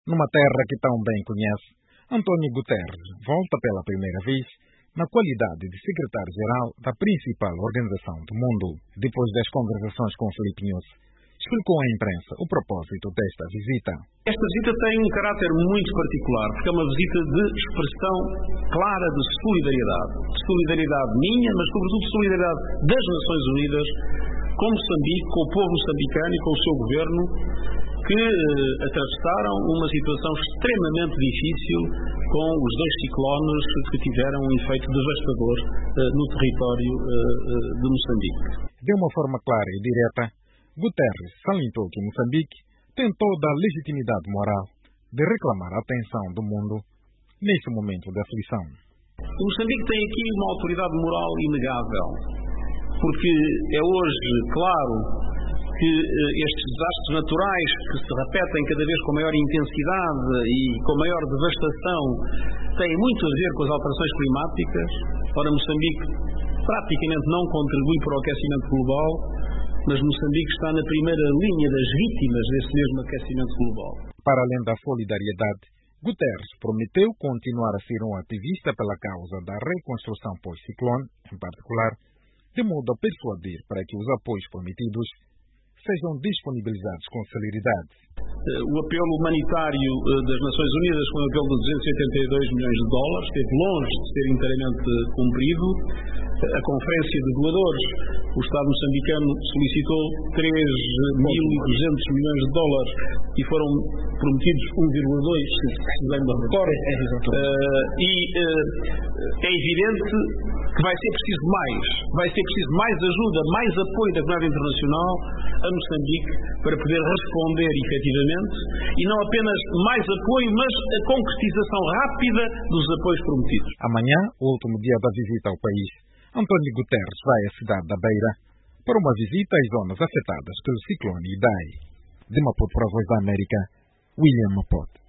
Numa terra que tão bem conhece, António Guterres volta pela primeira vez na qualidade de secretário-geral da principal organização do mundo. Depois das conversações com Filipe Nunes, explicou à imprensa o propósito desta visita. Esta visita tem um caráter muito particular, porque é uma visita de expressão clara de solidariedade minha, mas sobretudo solidariedade das Nações Unidas com Moçambique, com o povo moçambicano e com o seu governo, que atravessaram uma situação extremamente difícil com os dois ciclones que tiveram um efeito devastador no território de Moçambique. De uma forma clara e direta, Guterres salientou que Moçambique tem toda a legitimidade moral de reclamar a atenção do mundo neste momento de aflição. Moçambique tem aqui uma autoridade moral inegável, porque é hoje claro que estes desastres naturais que se repetem cada vez com maior intensidade e com maior devastação têm muito a ver com as alterações climáticas. Ora, Moçambique praticamente não contribui para o aquecimento global, mas Moçambique está na primeira linha das vítimas desse mesmo aquecimento global. Para além da solidariedade, Guterres prometeu continuar a ser um ativista pela causa da reconstrução pós-ciclone, em particular, de modo a persuadir para que os apoios prometidos sejam disponibilizados com celeridade. O apelo humanitário das Nações Unidas foi um apelo de 282 milhões de dólares, esteve longe de ser inteiramente cumprido. A Conferência de Doadores, o Estado moçambicano solicitou 3.200 milhões de dólares e foram prometidos 1,2, se bem me recordo. É evidente que vai ser preciso mais ajuda, mais apoio da comunidade internacional a Moçambique para poder responder efetivamente, e não apenas mais apoio, mas a concretização rápida dos apoios prometidos. Amanhã, o último dia da visita ao país, António Guterres vai à cidade da Beira para uma visita às zonas afetadas pelo ciclone Idai. De Maputo para a Voz da América, William Maputo.